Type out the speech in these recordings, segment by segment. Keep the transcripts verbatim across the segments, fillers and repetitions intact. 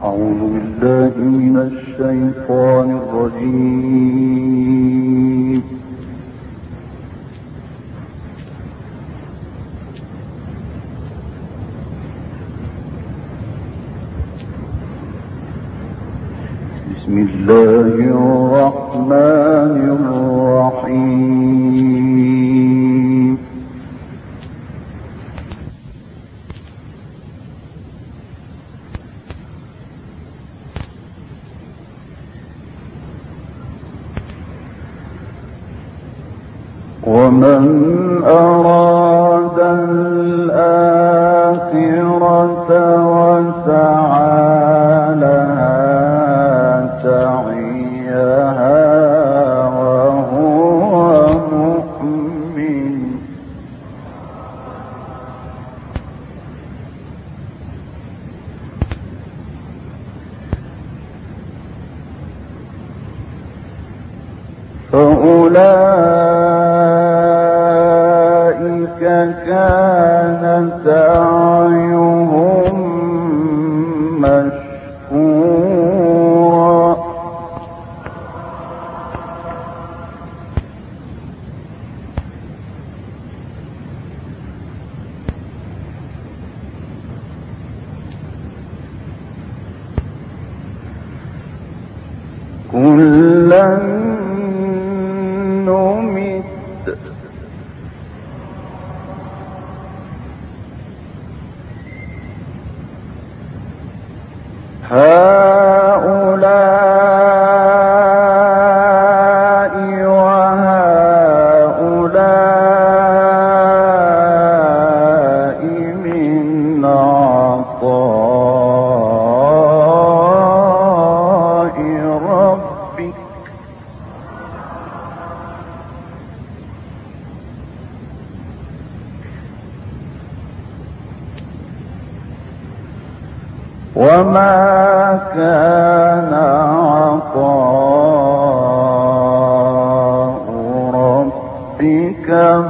أعوذ بالله من الشيطان الرجيم. بسم الله الرحمن الرحيم. ومن أراد الآخرة وسعى لها سعيها وهو مؤمن فأولئك كان سعيهم مشكورا كلا نمد هؤلاء وهؤلاء من عطاء ربك وما كان عطاء ربك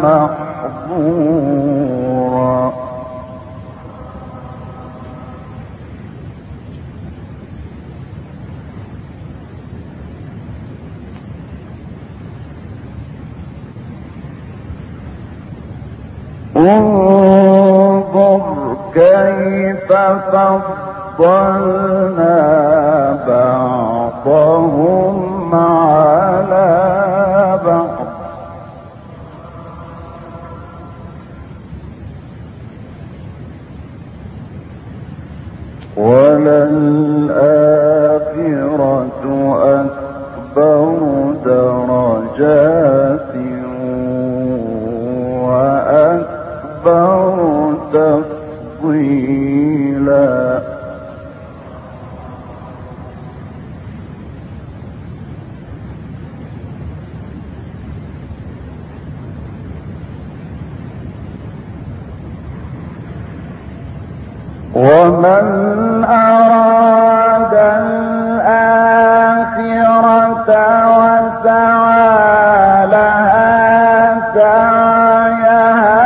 محظورا انظر كيف فضلنا بعضهم على بعض وللآخرة أكبر درجات وأكبر تفضيلا ومن أراد الآخرة وسعى لها سعيها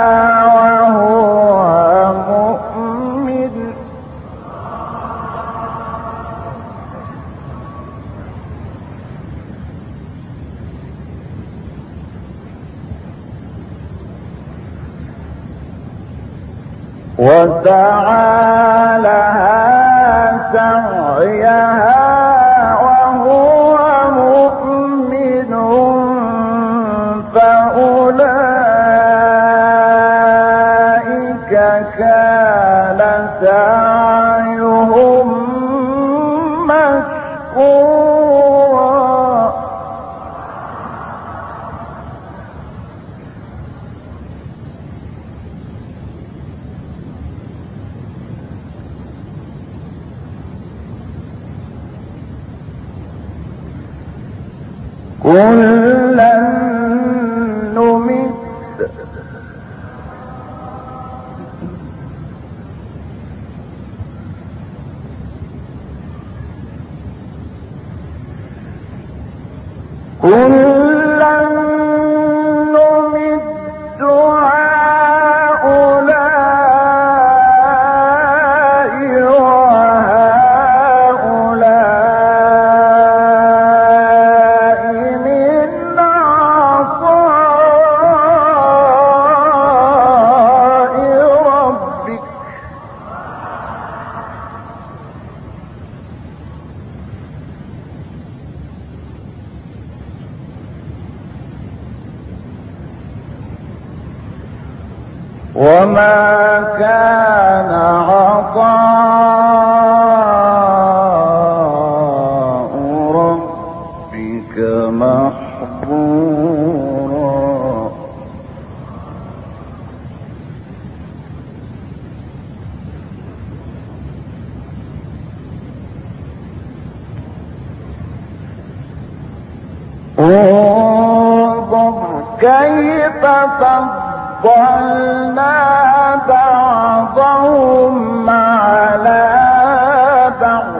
وهو مؤمن وسعى لها سعيها وهو مؤمن فأولئك كان سعيهم مشكورا كلا نمد كلا نمد هؤلاء وما كان عطاء ربك محظورا انظر كيف فضلنا بعضهم على بعض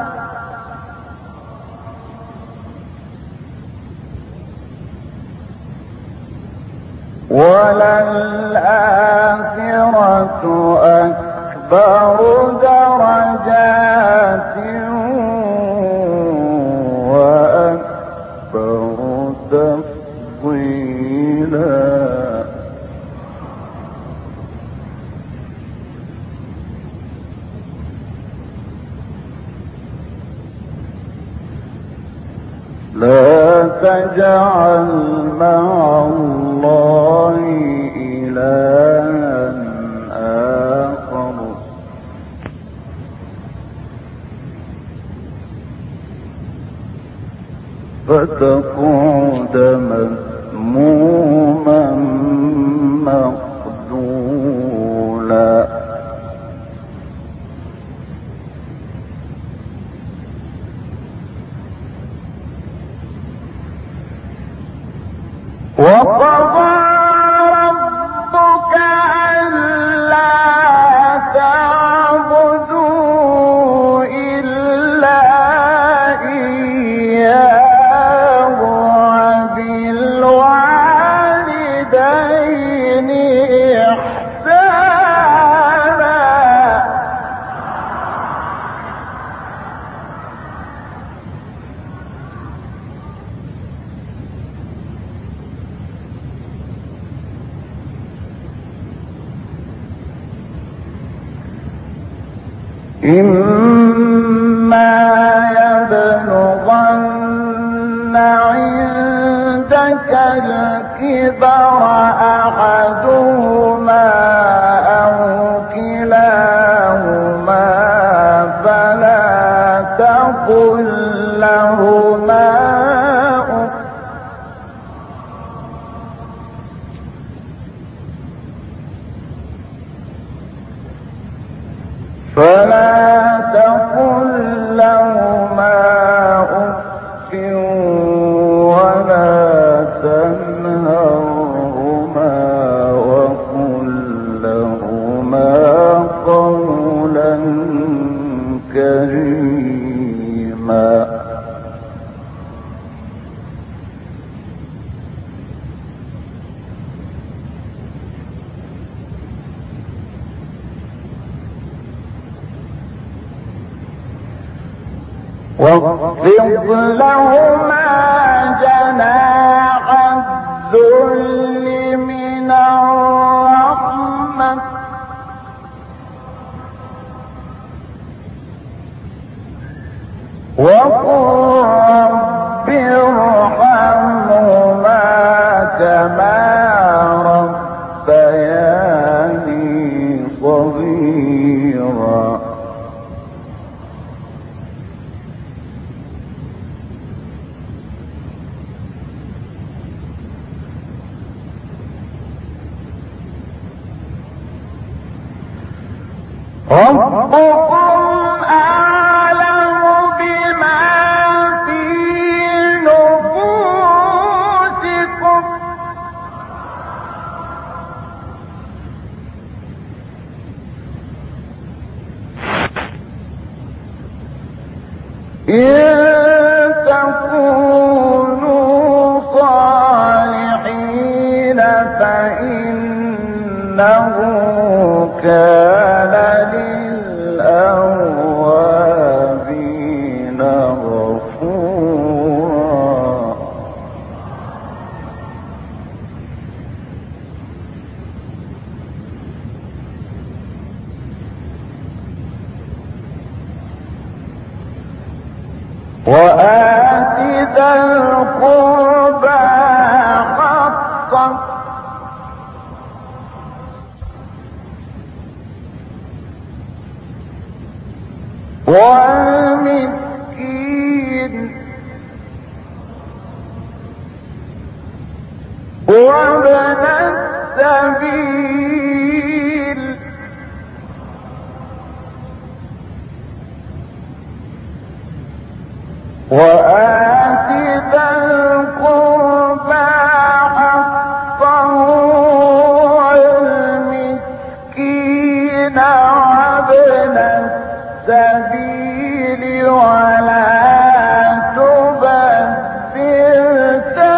وللآخرة أكبر درجات وأكبر تفضيلا لا تجعل مع الله إلها آخر فتقعد مذموما مخذولا وقضى ربك ألا تعبدوا إلا إياه وبالوالدين إحسانا إما يبلغن عندك الكبر أحدهما أو كلاهما فلا تقل لهما أف فلا تقل لهما أف ولا تنهرهما وقل لهما قولا كريما واخفض لهما جناح الذل من الرحمة وقل رب ارحمهما كما ربياني صغيرا ربكم أعلم بما في نفوسكم إن تكونوا صالحين فإنه كان للأوابين غفورا وآت ذا القربى حقه والمسكين وابن السبيل وآت ذا القربى حقه والمسكين وابن السبيل ولا تبذر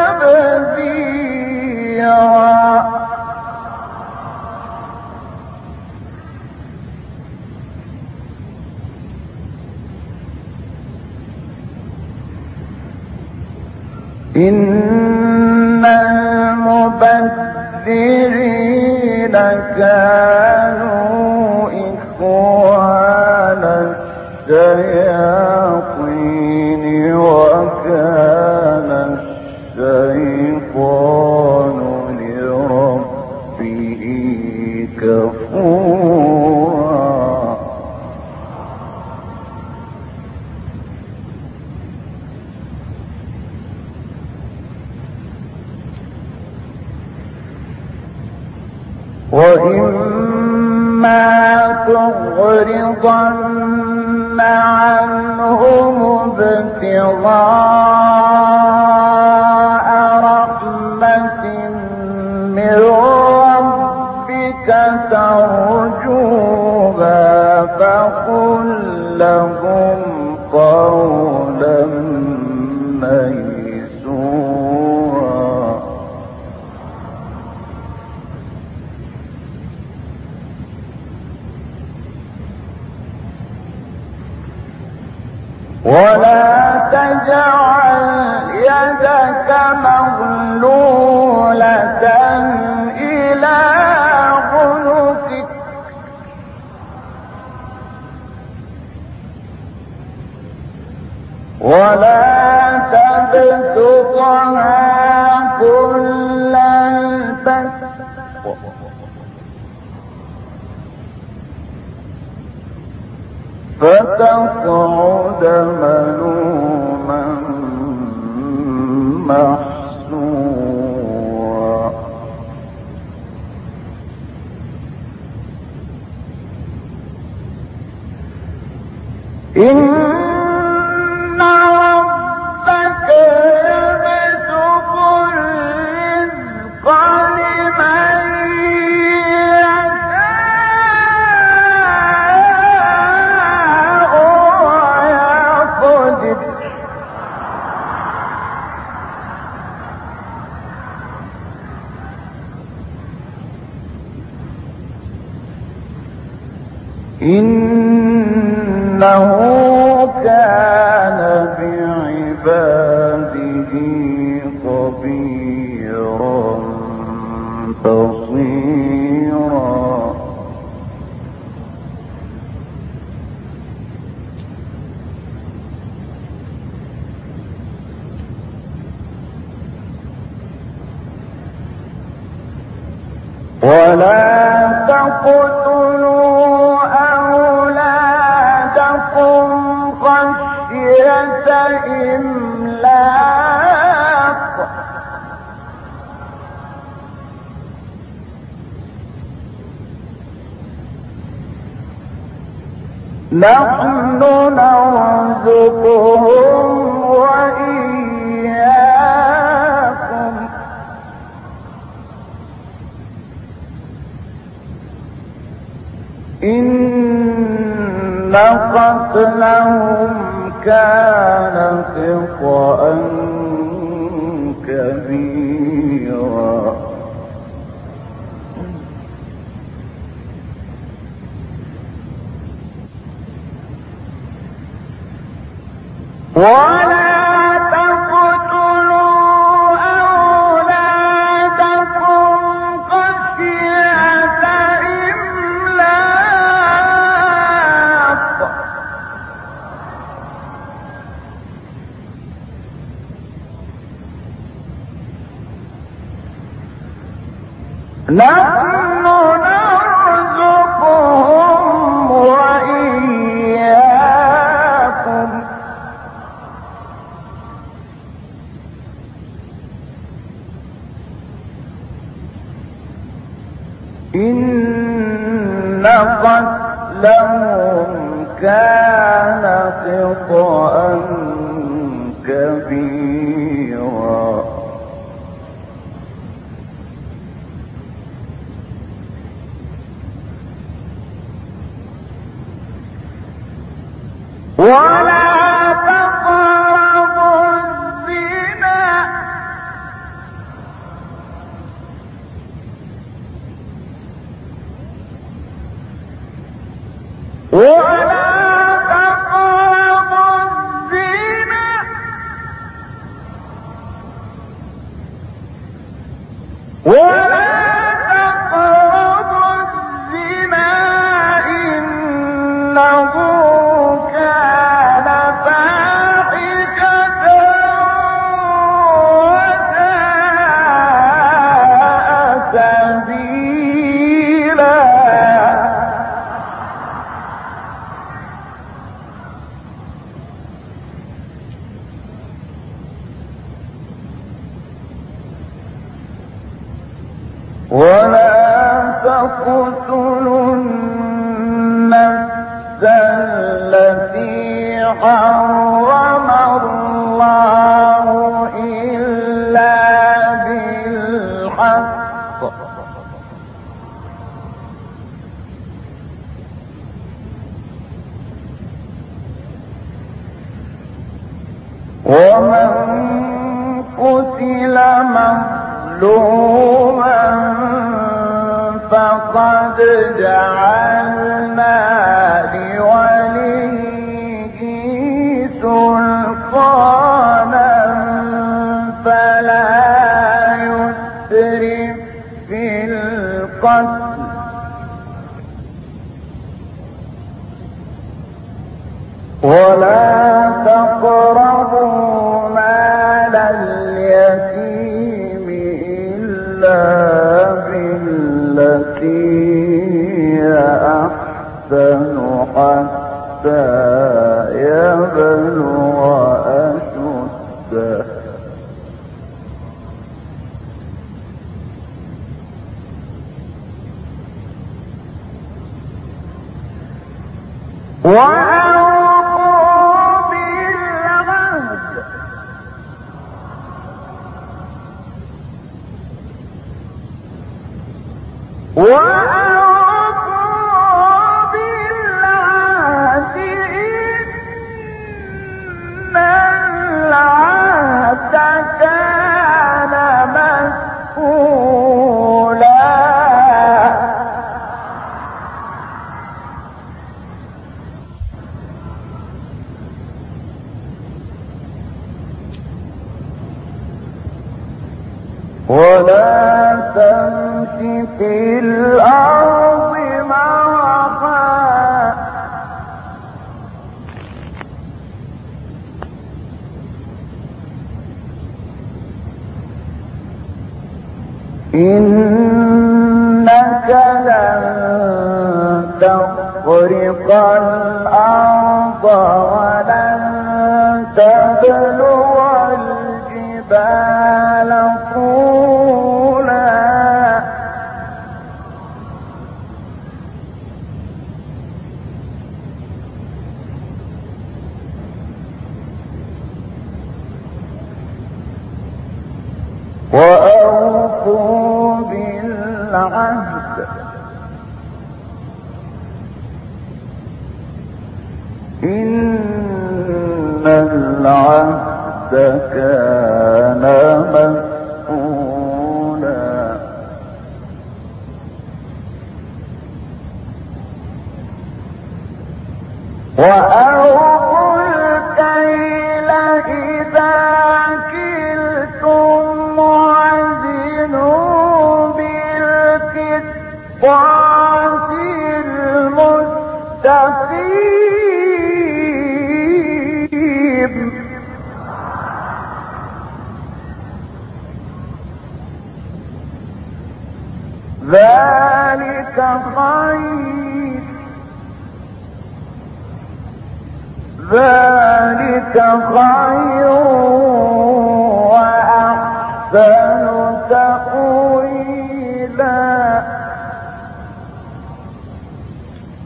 تبذيرا إن المبذرين كانوا إخوان الشياطين وكان الشيطان لربه كفورا وإما تغرضن عنهم ابتغاء رحمة من ربك ترجوها فقل لهم قولا ميسورا ولا تجعل يدك مغلولة إلى عنقك ولا تبسطها كل البسط فتقعد ملوما محسورا إن ربك يبسط الرزق لمن إنه كان بعباده خبيرا بصيرا ولا تقتلوا أولادكم خشية إملاق نحن نرزقهم وإياكم إن قتلهم كان خطأ كبيرا ولا تقتلوا أولادكم خشية إملاق نحن نرزقهم وإياكم قتلهم كان خطأ كبيرا ولا تقربوا الزنا ولا تقربوا الزنا ولا تقربوا الزنا إنه كان فاحشة وساء سبيلا ولا تقتلوا النفس التي حرم الله إلا بالحق ومن قتل مظلوما فقد جعلنا لوليه سلطانا فلا يسرف في القتل ولا تقربوا مال اليتيم إلا بالتي هي أحسن حتى يبلغ أشده وأوفوا بالعهد وأوفوا بالعهد إن العهد كان مسؤولا ولا تمش في الأرض مرحا إنك لن تخرق الأرض ولن تبلغ الجبال طولا وأوفوا بالعهد إن العهد كان مسؤولا وأوفوا الكيل إذا كلتم وزنوا بالقسطاس المستقيم ذلك خير ذلك خير وأحسن تأويلا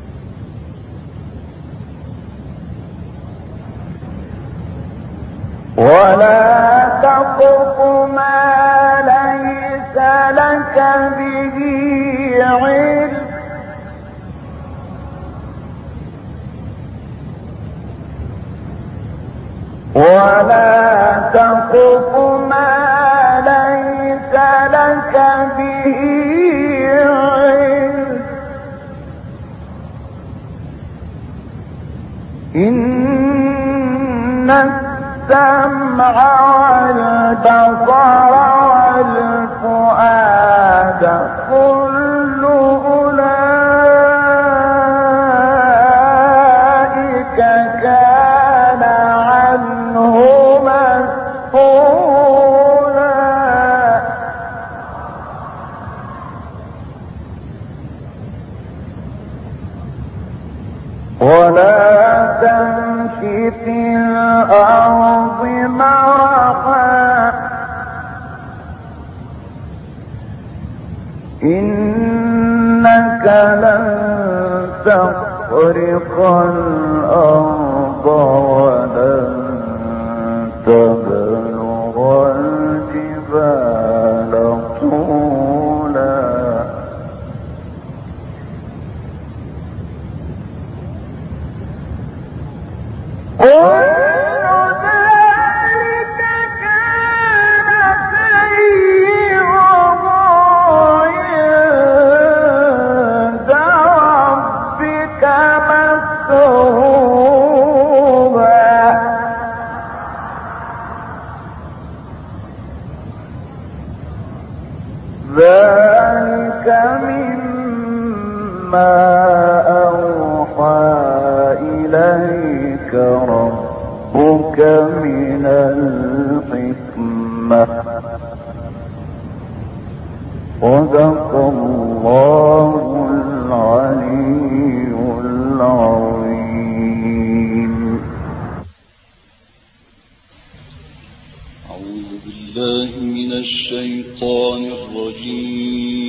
ولا تقف ما ليس لك به علم ولا تقف ما ليس لك به علم إن السمع والبصر والفؤاد كل أولئك كان عنه مسؤولا ولا تمش في الأرض مرحا إنك لن تخرق الأرض ولن تبلغ الجبال طولا ذلك مما أوحى إليك ربك من الحكمة صدق الله العلي العظيم. أعوذ بالله من الشيطان الرجيم.